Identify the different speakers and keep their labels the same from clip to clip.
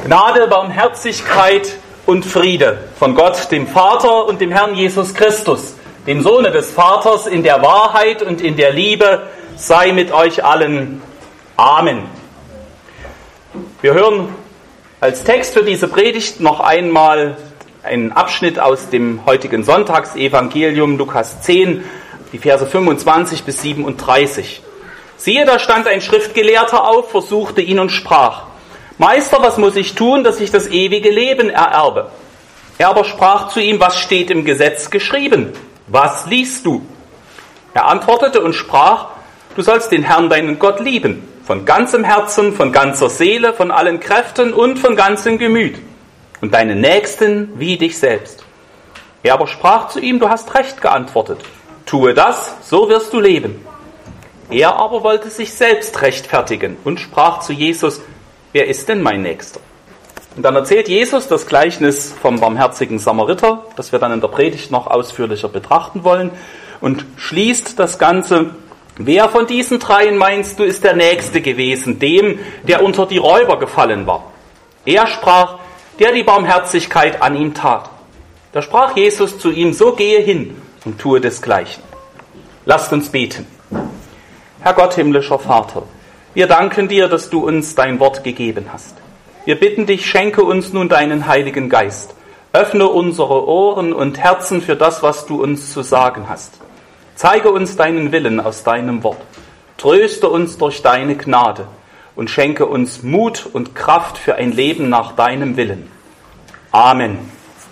Speaker 1: Gnade, Barmherzigkeit und Friede von Gott, dem Vater und dem Herrn Jesus Christus, dem Sohne des Vaters, in der Wahrheit und in der Liebe, sei mit euch allen. Amen. Wir hören als Text für diese Predigt noch einmal einen Abschnitt aus dem heutigen Sonntagsevangelium, Lukas 10, die Verse 25 bis 37. Siehe, da stand ein Schriftgelehrter auf, versuchte ihn und sprach: Meister, was muss ich tun, dass ich das ewige Leben ererbe? Er aber sprach zu ihm: Was steht im Gesetz geschrieben? Was liest du? Er antwortete und sprach: Du sollst den Herrn, deinen Gott, lieben, von ganzem Herzen, von ganzer Seele, von allen Kräften und von ganzem Gemüt, und deinen Nächsten wie dich selbst. Er aber sprach zu ihm: Du hast recht geantwortet. Tue das, so wirst du leben. Er aber wollte sich selbst rechtfertigen und sprach zu Jesus: Wer ist denn mein Nächster? Und dann erzählt Jesus das Gleichnis vom barmherzigen Samariter, das wir dann in der Predigt noch ausführlicher betrachten wollen, und schließt das Ganze: Wer von diesen dreien, meinst du, ist der Nächste gewesen, dem, der unter die Räuber gefallen war? Er sprach: Der die Barmherzigkeit an ihm tat. Da sprach Jesus zu ihm: So gehe hin und tue desgleichen. Lasst uns beten. Herr Gott, himmlischer Vater, wir danken dir, dass du uns dein Wort gegeben hast. Wir bitten dich, schenke uns nun deinen Heiligen Geist. Öffne unsere Ohren und Herzen für das, was du uns zu sagen hast. Zeige uns deinen Willen aus deinem Wort. Tröste uns durch deine Gnade und schenke uns Mut und Kraft für ein Leben nach deinem Willen. Amen.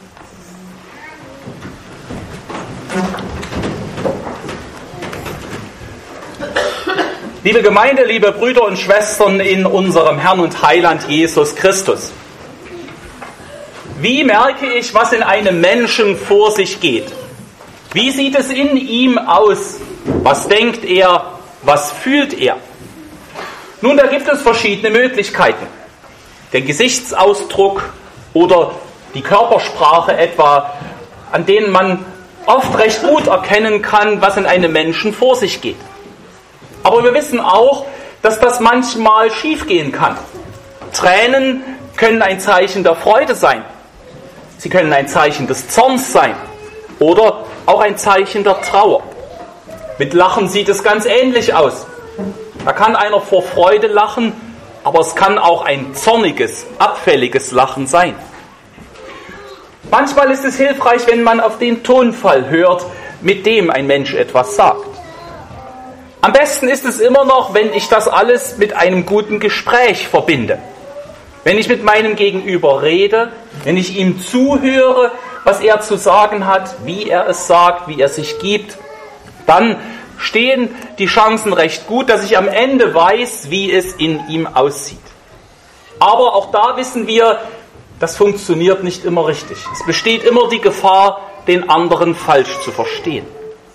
Speaker 1: Liebe Gemeinde, liebe Brüder und Schwestern in unserem Herrn und Heiland Jesus Christus. Wie merke ich, was in einem Menschen vor sich geht? Wie sieht es in ihm aus? Was denkt er? Was fühlt er? Nun, da gibt es verschiedene Möglichkeiten. Der Gesichtsausdruck oder die Körpersprache etwa, an denen man oft recht gut erkennen kann, was in einem Menschen vor sich geht. Aber wir wissen auch, dass das manchmal schiefgehen kann. Tränen können ein Zeichen der Freude sein. Sie können ein Zeichen des Zorns sein oder auch ein Zeichen der Trauer. Mit Lachen sieht es ganz ähnlich aus. Da kann einer vor Freude lachen, aber es kann auch ein zorniges, abfälliges Lachen sein. Manchmal ist es hilfreich, wenn man auf den Tonfall hört, mit dem ein Mensch etwas sagt. Am besten ist es immer noch, wenn ich das alles mit einem guten Gespräch verbinde. Wenn ich mit meinem Gegenüber rede, wenn ich ihm zuhöre, was er zu sagen hat, wie er es sagt, wie er sich gibt, dann stehen die Chancen recht gut, dass ich am Ende weiß, wie es in ihm aussieht. Aber auch da wissen wir, das funktioniert nicht immer richtig. Es besteht immer die Gefahr, den anderen falsch zu verstehen.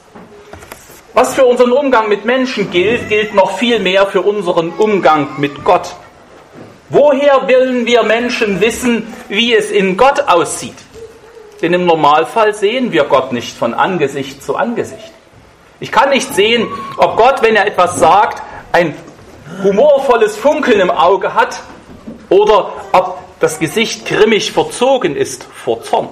Speaker 1: Was für unseren Umgang mit Menschen gilt, gilt noch viel mehr für unseren Umgang mit Gott. Woher wollen wir Menschen wissen, wie es in Gott aussieht? Denn im Normalfall sehen wir Gott nicht von Angesicht zu Angesicht. Ich kann nicht sehen, ob Gott, wenn er etwas sagt, ein humorvolles Funkeln im Auge hat oder ob das Gesicht grimmig verzogen ist vor Zorn.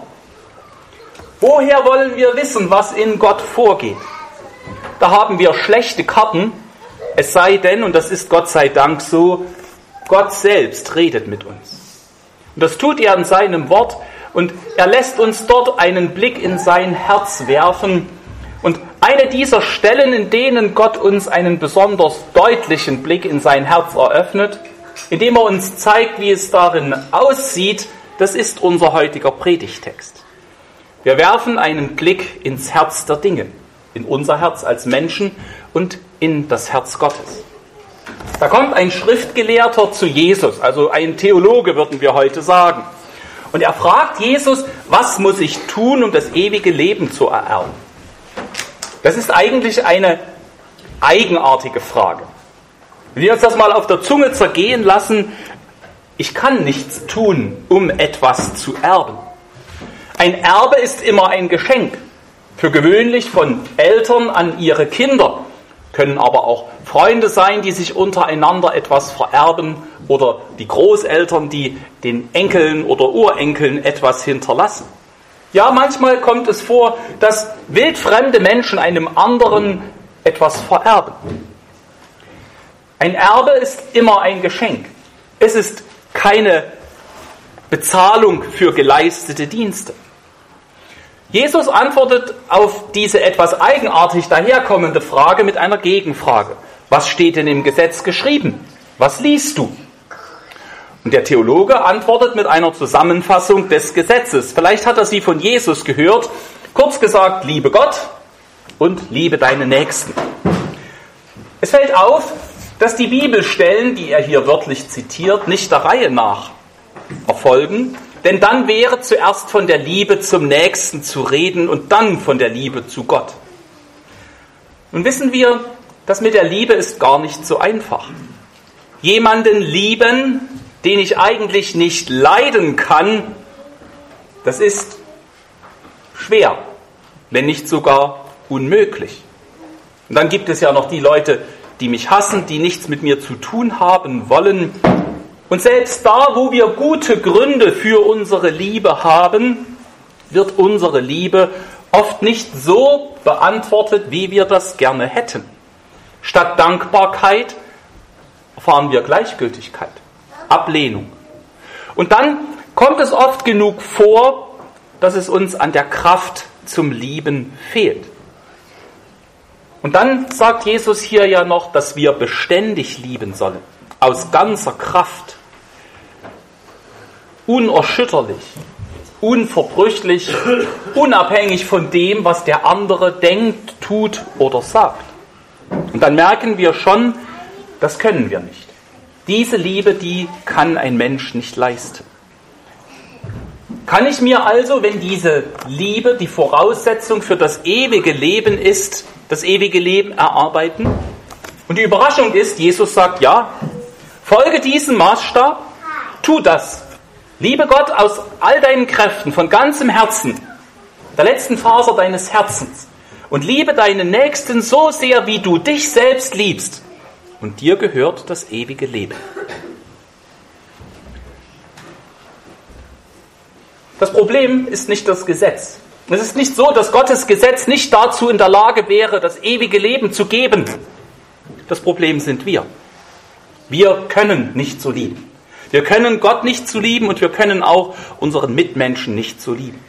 Speaker 1: Woher wollen wir wissen, was in Gott vorgeht? Da haben wir schlechte Karten, es sei denn, und das ist Gott sei Dank so, Gott selbst redet mit uns. Und das tut er in seinem Wort und er lässt uns dort einen Blick in sein Herz werfen. Und eine dieser Stellen, in denen Gott uns einen besonders deutlichen Blick in sein Herz eröffnet, indem er uns zeigt, wie es darin aussieht, das ist unser heutiger Predigtext. Wir werfen einen Blick ins Herz der Dinge, in unser Herz als Menschen und in das Herz Gottes. Da kommt ein Schriftgelehrter zu Jesus, also ein Theologe würden wir heute sagen. Und er fragt Jesus: Was muss ich tun, um das ewige Leben zu ererben? Das ist eigentlich eine eigenartige Frage. Wenn wir uns das mal auf der Zunge zergehen lassen: Ich kann nichts tun, um etwas zu erben. Ein Erbe ist immer ein Geschenk. Für gewöhnlich von Eltern an ihre Kinder, können aber auch Freunde sein, die sich untereinander etwas vererben oder die Großeltern, die den Enkeln oder Urenkeln etwas hinterlassen. Ja, manchmal kommt es vor, dass wildfremde Menschen einem anderen etwas vererben. Ein Erbe ist immer ein Geschenk. Es ist keine Bezahlung für geleistete Dienste. Jesus antwortet auf diese etwas eigenartig daherkommende Frage mit einer Gegenfrage. Was steht denn im Gesetz geschrieben? Was liest du? Und der Theologe antwortet mit einer Zusammenfassung des Gesetzes. Vielleicht hat er sie von Jesus gehört. Kurz gesagt, liebe Gott und liebe deine Nächsten. Es fällt auf, dass die Bibelstellen, die er hier wörtlich zitiert, nicht der Reihe nach erfolgen. Denn dann wäre zuerst von der Liebe zum Nächsten zu reden und dann von der Liebe zu Gott. Nun wissen wir, das mit der Liebe ist gar nicht so einfach. Jemanden lieben, den ich eigentlich nicht leiden kann, das ist schwer, wenn nicht sogar unmöglich. Und dann gibt es ja noch die Leute, die mich hassen, die nichts mit mir zu tun haben wollen. Und selbst da, wo wir gute Gründe für unsere Liebe haben, wird unsere Liebe oft nicht so beantwortet, wie wir das gerne hätten. Statt Dankbarkeit erfahren wir Gleichgültigkeit, Ablehnung. Und dann kommt es oft genug vor, dass es uns an der Kraft zum Lieben fehlt. Und dann sagt Jesus hier ja noch, dass wir beständig lieben sollen, aus ganzer Kraft, unerschütterlich, unverbrüchlich, unabhängig von dem, was der andere denkt, tut oder sagt. Und dann merken wir schon, das können wir nicht. Diese Liebe, die kann ein Mensch nicht leisten. Kann ich mir also, wenn diese Liebe die Voraussetzung für das ewige Leben ist, das ewige Leben erarbeiten? Und die Überraschung ist, Jesus sagt, ja, folge diesem Maßstab, tu das. Liebe Gott aus all deinen Kräften, von ganzem Herzen, der letzten Faser deines Herzens. Und liebe deinen Nächsten so sehr, wie du dich selbst liebst. Und dir gehört das ewige Leben. Das Problem ist nicht das Gesetz. Es ist nicht so, dass Gottes Gesetz nicht dazu in der Lage wäre, das ewige Leben zu geben. Das Problem sind wir. Wir können nicht so lieben. Wir können Gott nicht so lieben und wir können auch unseren Mitmenschen nicht so lieben.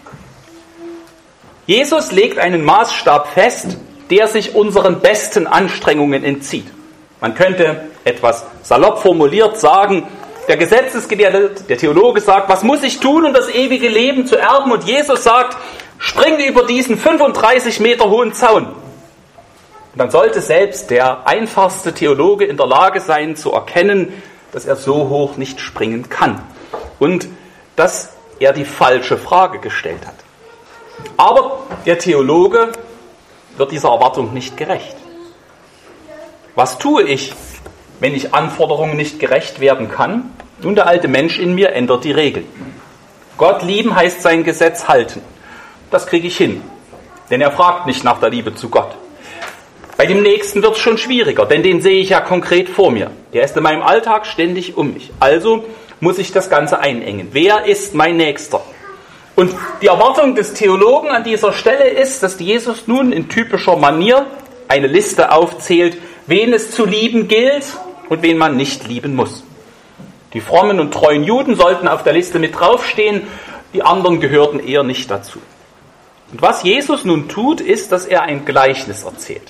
Speaker 1: Jesus legt einen Maßstab fest, der sich unseren besten Anstrengungen entzieht. Man könnte etwas salopp formuliert sagen, der Gesetzesgelehrte, der Theologe sagt, was muss ich tun, um das ewige Leben zu erben? Und Jesus sagt, spring über diesen 35 Meter hohen Zaun. Und dann sollte selbst der einfachste Theologe in der Lage sein, zu erkennen, dass er so hoch nicht springen kann. Und dass er die falsche Frage gestellt hat. Aber der Theologe wird dieser Erwartung nicht gerecht. Was tue ich, wenn ich Anforderungen nicht gerecht werden kann? Nun, der alte Mensch in mir ändert die Regel. Gott lieben heißt sein Gesetz halten. Das kriege ich hin, denn er fragt nicht nach der Liebe zu Gott. Bei dem Nächsten wird es schon schwieriger, denn den sehe ich ja konkret vor mir. Der ist in meinem Alltag ständig um mich. Also muss ich das Ganze einengen. Wer ist mein Nächster? Und die Erwartung des Theologen an dieser Stelle ist, dass Jesus nun in typischer Manier eine Liste aufzählt, wen es zu lieben gilt und wen man nicht lieben muss. Die frommen und treuen Juden sollten auf der Liste mit draufstehen, die anderen gehörten eher nicht dazu. Und was Jesus nun tut, ist, dass er ein Gleichnis erzählt.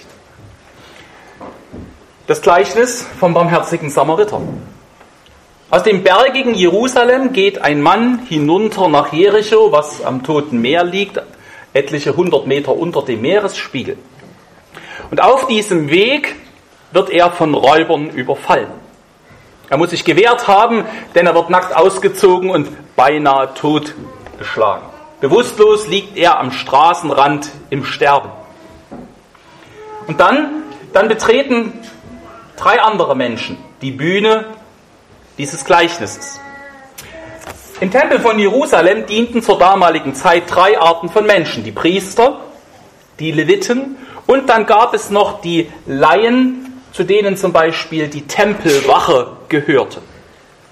Speaker 1: Das Gleichnis vom barmherzigen Samariter. Aus dem bergigen Jerusalem geht ein Mann hinunter nach Jericho, was am Toten Meer liegt, etliche 100 Meter unter dem Meeresspiegel. Und auf diesem Weg wird er von Räubern überfallen. Er muss sich gewehrt haben, denn er wird nackt ausgezogen und beinahe totgeschlagen. Bewusstlos liegt er am Straßenrand im Sterben. Und dann betreten 3 andere Menschen die Bühne dieses Gleichnisses. Im Tempel von Jerusalem dienten zur damaligen Zeit 3 Arten von Menschen. Die Priester, die Leviten und dann gab es noch die Laien, zu denen zum Beispiel die Tempelwache gehörte.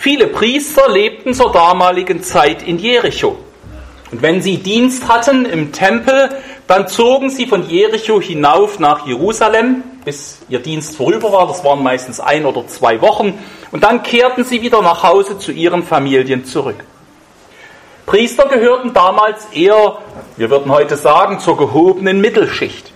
Speaker 1: Viele Priester lebten zur damaligen Zeit in Jericho. Und wenn sie Dienst hatten im Tempel, dann zogen sie von Jericho hinauf nach Jerusalem, bis ihr Dienst vorüber war. Das waren meistens 1 oder 2 Wochen. Und dann kehrten sie wieder nach Hause zu ihren Familien zurück. Priester gehörten damals eher, wir würden heute sagen, zur gehobenen Mittelschicht.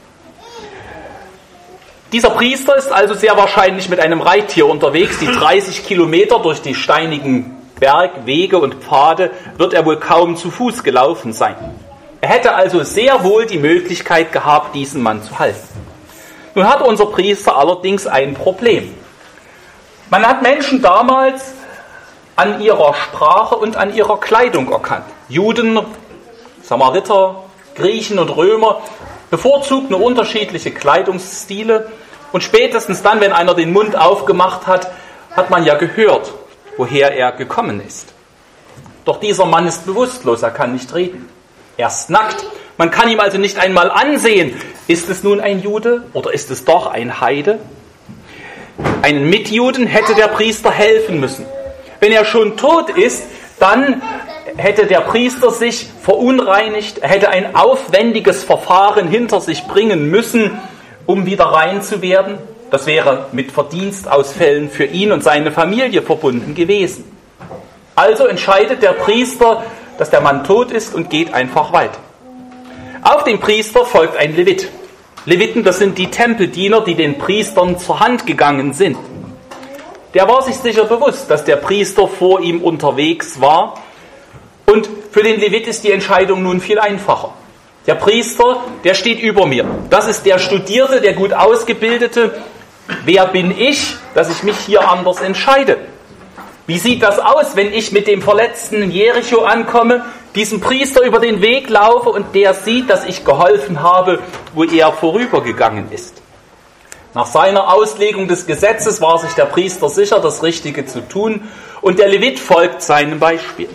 Speaker 1: Dieser Priester ist also sehr wahrscheinlich mit einem Reittier unterwegs. Die 30 Kilometer durch die steinigen Bergwege und Pfade wird er wohl kaum zu Fuß gelaufen sein. Er hätte also sehr wohl die Möglichkeit gehabt, diesen Mann zu halten. Nun hat unser Priester allerdings ein Problem. Man hat Menschen damals an ihrer Sprache und an ihrer Kleidung erkannt. Juden, Samariter, Griechen und Römer bevorzugten unterschiedliche Kleidungsstile. Und spätestens dann, wenn einer den Mund aufgemacht hat, hat man ja gehört, woher er gekommen ist. Doch dieser Mann ist bewusstlos, er kann nicht reden. Er ist nackt. Man kann ihm also nicht einmal ansehen, ist es nun ein Jude oder ist es doch ein Heide? Einen Mitjuden hätte der Priester helfen müssen. Wenn er schon tot ist, dann hätte der Priester sich verunreinigt, er hätte ein aufwendiges Verfahren hinter sich bringen müssen, um wieder rein zu werden. Das wäre mit Verdienstausfällen für ihn und seine Familie verbunden gewesen. Also entscheidet der Priester, dass der Mann tot ist und geht einfach weiter. Auf den Priester folgt ein Levit. Leviten, das sind die Tempeldiener, die den Priestern zur Hand gegangen sind. Der war sich sicher bewusst, dass der Priester vor ihm unterwegs war. Und für den Levit ist die Entscheidung nun viel einfacher. Der Priester, der steht über mir. Das ist der Studierte, der gut Ausgebildete. Wer bin ich, dass ich mich hier anders entscheide? Wie sieht das aus, wenn ich mit dem Verletzten in Jericho ankomme, diesem Priester über den Weg laufe und der sieht, dass ich geholfen habe, wo er vorübergegangen ist? Nach seiner Auslegung des Gesetzes war sich der Priester sicher, das Richtige zu tun, und der Levit folgt seinem Beispiel.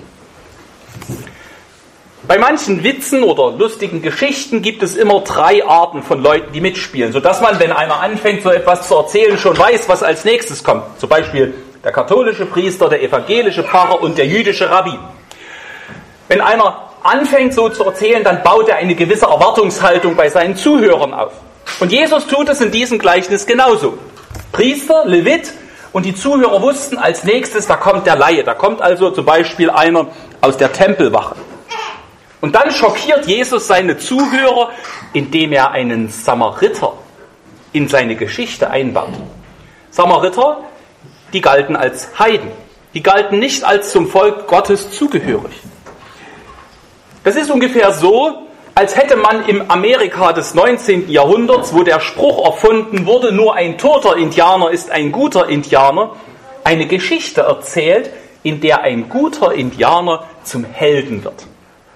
Speaker 1: Bei manchen Witzen oder lustigen Geschichten gibt es immer 3 Arten von Leuten, die mitspielen, sodass man, wenn einer anfängt, so etwas zu erzählen, schon weiß, was als nächstes kommt. Zum Beispiel der katholische Priester, der evangelische Pfarrer und der jüdische Rabbi. Wenn einer anfängt, so zu erzählen, dann baut er eine gewisse Erwartungshaltung bei seinen Zuhörern auf. Und Jesus tut es in diesem Gleichnis genauso. Priester, Levit, und die Zuhörer wussten als nächstes, da kommt der Laie. Da kommt also zum Beispiel einer aus der Tempelwache. Und dann schockiert Jesus seine Zuhörer, indem er einen Samariter in seine Geschichte einbaut. Samariter, die galten als Heiden. Die galten nicht als zum Volk Gottes zugehörig. Das ist ungefähr so, als hätte man im Amerika des 19. Jahrhunderts, wo der Spruch erfunden wurde, nur ein toter Indianer ist ein guter Indianer, eine Geschichte erzählt, in der ein guter Indianer zum Helden wird.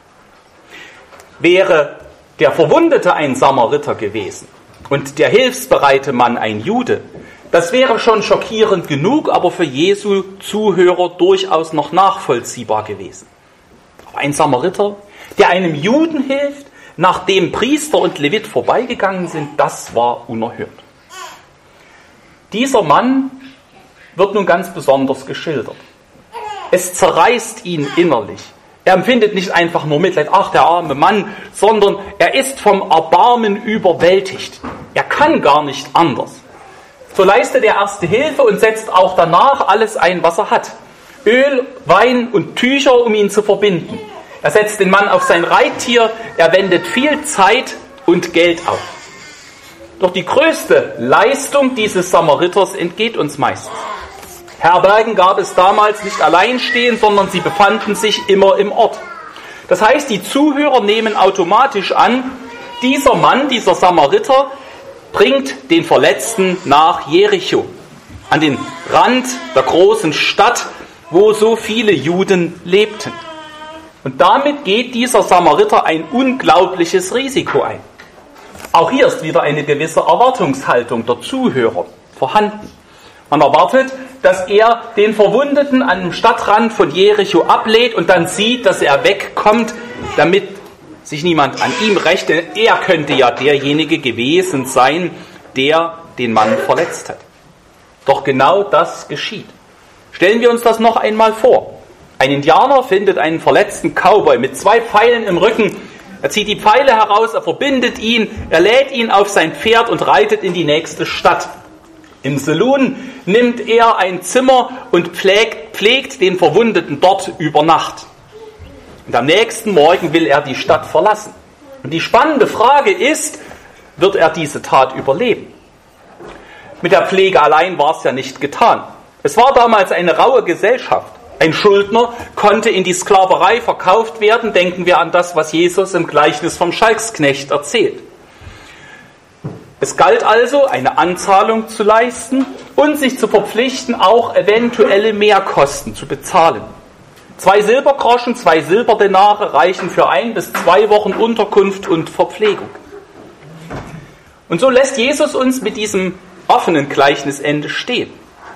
Speaker 1: Wäre der Verwundete ein Samariter gewesen und der hilfsbereite Mann ein Jude, das wäre schon schockierend genug, aber für Jesu Zuhörer durchaus noch nachvollziehbar gewesen. Aber ein Samariter, der einem Juden hilft, nachdem Priester und Levit vorbeigegangen sind, das war unerhört. Dieser Mann wird nun ganz besonders geschildert. Es zerreißt ihn innerlich. Er empfindet nicht einfach nur Mitleid, ach der arme Mann, sondern er ist vom Erbarmen überwältigt. Er kann gar nicht anders. So leistet er erste Hilfe und setzt auch danach alles ein, was er hat. Öl, Wein und Tücher, um ihn zu verbinden. Er setzt den Mann auf sein Reittier, er wendet viel Zeit und Geld auf. Doch die größte Leistung dieses Samariters entgeht uns meistens. Herbergen gab es damals nicht alleinstehend, sondern sie befanden sich immer im Ort. Das heißt, die Zuhörer nehmen automatisch an, dieser Mann, dieser Samariter, bringt den Verletzten nach Jericho, an den Rand der großen Stadt, wo so viele Juden lebten. Und damit geht dieser Samariter ein unglaubliches Risiko ein. Auch hier ist wieder eine gewisse Erwartungshaltung der Zuhörer vorhanden. Man erwartet, dass er den Verwundeten an dem Stadtrand von Jericho ablädt und dann sieht, dass er wegkommt, damit sich niemand an ihm rächt, denn er könnte ja derjenige gewesen sein, der den Mann verletzt hat. Doch genau das geschieht. Stellen wir uns das noch einmal vor. Ein Indianer findet einen verletzten Cowboy mit 2 Pfeilen im Rücken. Er zieht die Pfeile heraus, er verbindet ihn, er lädt ihn auf sein Pferd und reitet in die nächste Stadt. Im Saloon nimmt er ein Zimmer und pflegt den Verwundeten dort über Nacht. Und am nächsten Morgen will er die Stadt verlassen. Und die spannende Frage ist, wird er diese Tat überleben? Mit der Pflege allein war es ja nicht getan. Es war damals eine raue Gesellschaft. Ein Schuldner konnte in die Sklaverei verkauft werden. Denken wir an das, was Jesus im Gleichnis vom Schalksknecht erzählt. Es galt also, eine Anzahlung zu leisten und sich zu verpflichten, auch eventuelle Mehrkosten zu bezahlen. 2 Silbergroschen, 2 Silberdenare reichen für 1 bis 2 Wochen Unterkunft und Verpflegung. Und so lässt Jesus uns mit diesem offenen Gleichnisende stehen.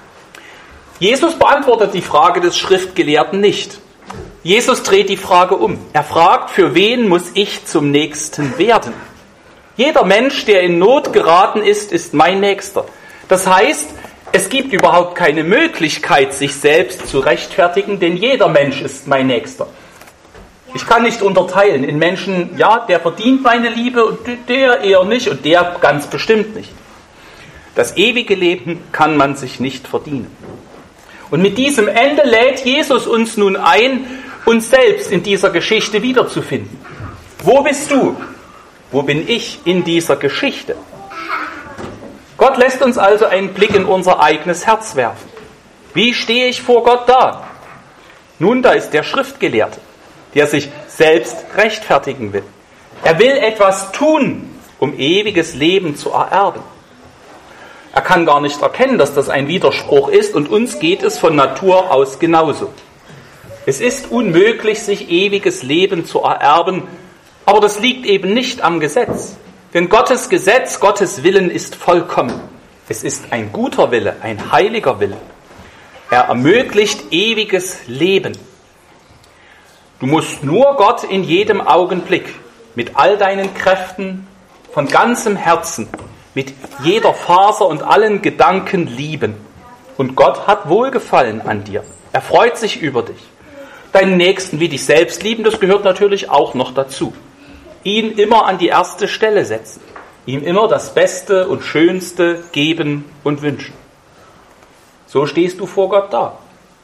Speaker 1: Jesus beantwortet die Frage des Schriftgelehrten nicht. Jesus dreht die Frage um. Er fragt, für wen muss ich zum Nächsten werden? Jeder Mensch, der in Not geraten ist, ist mein Nächster. Das heißt, es gibt überhaupt keine Möglichkeit, sich selbst zu rechtfertigen, denn jeder Mensch ist mein Nächster. Ich kann nicht unterteilen in Menschen, ja, der verdient meine Liebe und der eher nicht und der ganz bestimmt nicht. Das ewige Leben kann man sich nicht verdienen. Und mit diesem Ende lädt Jesus uns nun ein, uns selbst in dieser Geschichte wiederzufinden. Wo bist du? Wo bin ich in dieser Geschichte? Gott lässt uns also einen Blick in unser eigenes Herz werfen. Wie stehe ich vor Gott da? Nun, da ist der Schriftgelehrte, der sich selbst rechtfertigen will. Er will etwas tun, um ewiges Leben zu ererben. Er kann gar nicht erkennen, dass das ein Widerspruch ist, und uns geht es von Natur aus genauso. Es ist unmöglich, sich ewiges Leben zu ererben, aber das liegt eben nicht am Gesetz. Denn Gottes Gesetz, Gottes Willen ist vollkommen. Es ist ein guter Wille, ein heiliger Wille. Er ermöglicht ewiges Leben. Du musst nur Gott in jedem Augenblick, mit all deinen Kräften, von ganzem Herzen, mit jeder Faser und allen Gedanken lieben. Und Gott hat Wohlgefallen an dir. Er freut sich über dich. Deinen Nächsten wie dich selbst lieben, das gehört natürlich auch noch dazu. Ihn immer an die erste Stelle setzen. Ihm immer das Beste und Schönste geben und wünschen. So stehst du vor Gott da.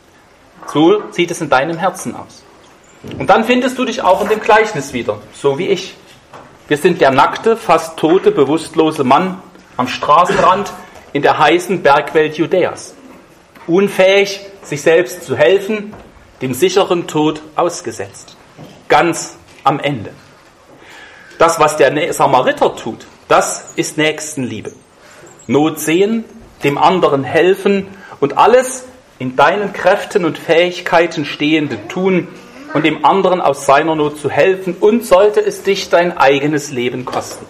Speaker 1: So sieht es in deinem Herzen aus. Und dann findest du dich auch in dem Gleichnis wieder, so wie ich. Wir sind der nackte, fast tote, bewusstlose Mann am Straßenrand in der heißen Bergwelt Judäas. Unfähig, sich selbst zu helfen, dem sicheren Tod ausgesetzt. Ganz am Ende. Das, was der Samariter tut, das ist Nächstenliebe. Not sehen, dem anderen helfen und alles in deinen Kräften und Fähigkeiten Stehende tun und dem anderen aus seiner Not zu helfen, und sollte es dich dein eigenes Leben kosten.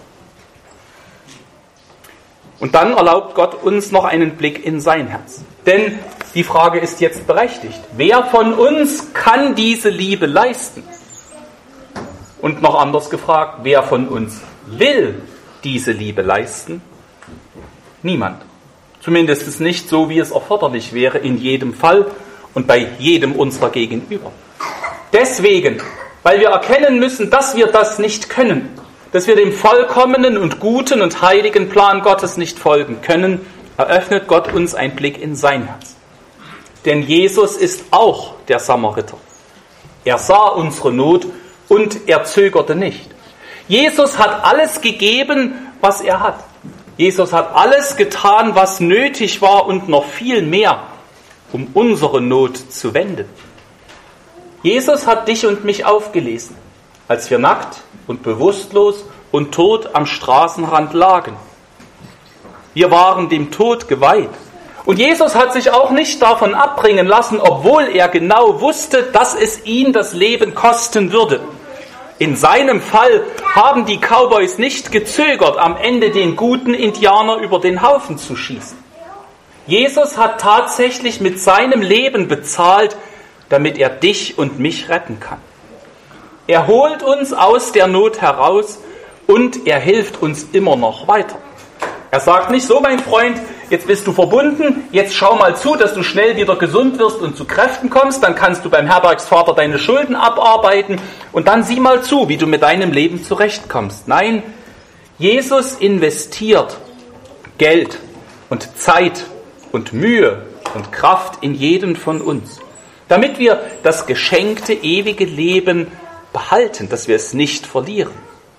Speaker 1: Und dann erlaubt Gott uns noch einen Blick in sein Herz. Denn die Frage ist jetzt berechtigt. Wer von uns kann diese Liebe leisten? Und noch anders gefragt, wer von uns will diese Liebe leisten? Niemand. Zumindest nicht so, wie es erforderlich wäre in jedem Fall und bei jedem unserer Gegenüber. Deswegen, weil wir erkennen müssen, dass wir das nicht können, dass wir dem vollkommenen und guten und heiligen Plan Gottes nicht folgen können, eröffnet Gott uns einen Blick in sein Herz. Denn Jesus ist auch der Samariter. Er sah unsere Not und er zögerte nicht. Jesus hat alles gegeben, was er hat. Jesus hat alles getan, was nötig war und noch viel mehr, um unsere Not zu wenden. Jesus hat dich und mich aufgelesen, als wir nackt und bewusstlos und tot am Straßenrand lagen. Wir waren dem Tod geweiht. Und Jesus hat sich auch nicht davon abbringen lassen, obwohl er genau wusste, dass es ihn das Leben kosten würde. In seinem Fall haben die Cowboys nicht gezögert, am Ende den guten Indianer über den Haufen zu schießen. Jesus hat tatsächlich mit seinem Leben bezahlt, damit er dich und mich retten kann. Er holt uns aus der Not heraus und er hilft uns immer noch weiter. Er sagt nicht so, mein Freund, jetzt bist du verbunden, jetzt schau mal zu, dass du schnell wieder gesund wirst und zu Kräften kommst, dann kannst du beim Herbergsvater deine Schulden abarbeiten und dann sieh mal zu, wie du mit deinem Leben zurechtkommst. Nein, Jesus investiert Geld und Zeit und Mühe und Kraft in jeden von uns, damit wir das geschenkte ewige Leben behalten, dass wir es nicht verlieren.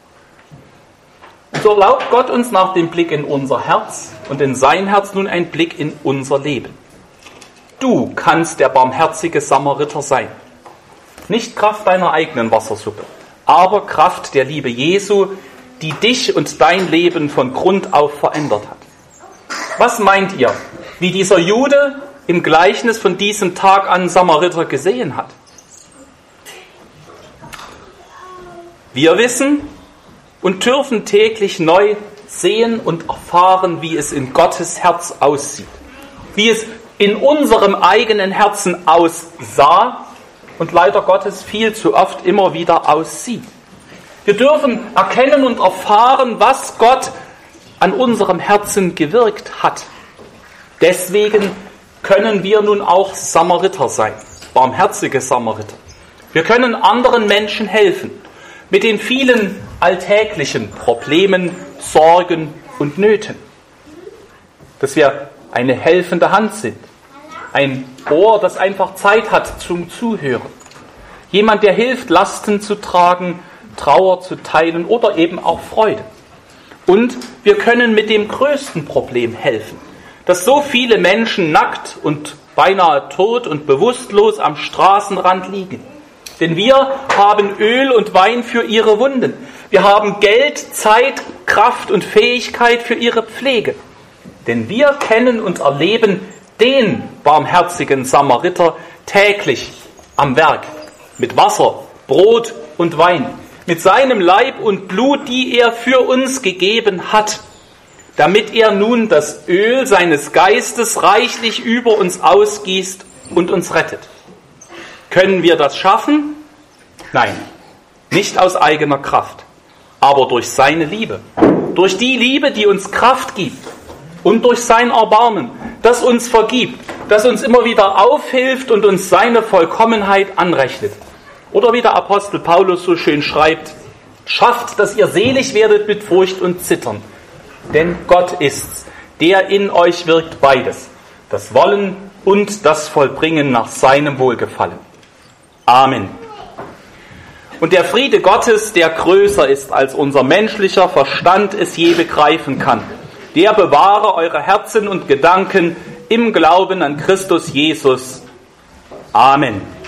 Speaker 1: So erlaubt Gott uns nach dem Blick in unser Herz und in sein Herz nun ein Blick in unser Leben. Du kannst der barmherzige Samariter sein. Nicht Kraft deiner eigenen Wassersuppe, aber Kraft der Liebe Jesu, die dich und dein Leben von Grund auf verändert hat. Was meint ihr, wie dieser Jude im Gleichnis von diesem Tag an Samariter gesehen hat? Wir wissen und dürfen täglich neu sehen und erfahren, wie es in Gottes Herz aussieht, wie es in unserem eigenen Herzen aussah und leider Gottes viel zu oft immer wieder aussieht. Wir dürfen erkennen und erfahren, was Gott an unserem Herzen gewirkt hat. Deswegen können wir nun auch Samariter sein, barmherzige Samariter. Wir können anderen Menschen helfen, mit den vielen alltäglichen Problemen, Sorgen und Nöten. Dass wir eine helfende Hand sind, ein Ohr, das einfach Zeit hat zum Zuhören. Jemand, der hilft, Lasten zu tragen, Trauer zu teilen oder eben auch Freude. Und wir können mit dem größten Problem helfen, dass so viele Menschen nackt und beinahe tot und bewusstlos am Straßenrand liegen. Denn wir haben Öl und Wein für ihre Wunden. Wir haben Geld, Zeit, Kraft und Fähigkeit für ihre Pflege. Denn wir kennen und erleben den barmherzigen Samariter täglich am Werk. Mit Wasser, Brot und Wein. Mit seinem Leib und Blut, die er für uns gegeben hat. Damit er nun das Öl seines Geistes reichlich über uns ausgießt und uns rettet. Können wir das schaffen? Nein, nicht aus eigener Kraft, aber durch seine Liebe. Durch die Liebe, die uns Kraft gibt und durch sein Erbarmen, das uns vergibt, das uns immer wieder aufhilft und uns seine Vollkommenheit anrechnet. Oder wie der Apostel Paulus so schön schreibt, schafft, dass ihr selig werdet mit Furcht und Zittern. Denn Gott ist's, der in euch wirkt beides, das Wollen und das Vollbringen nach seinem Wohlgefallen. Amen. Und der Friede Gottes, der größer ist, als unser menschlicher Verstand es je begreifen kann, der bewahre eure Herzen und Gedanken im Glauben an Christus Jesus. Amen.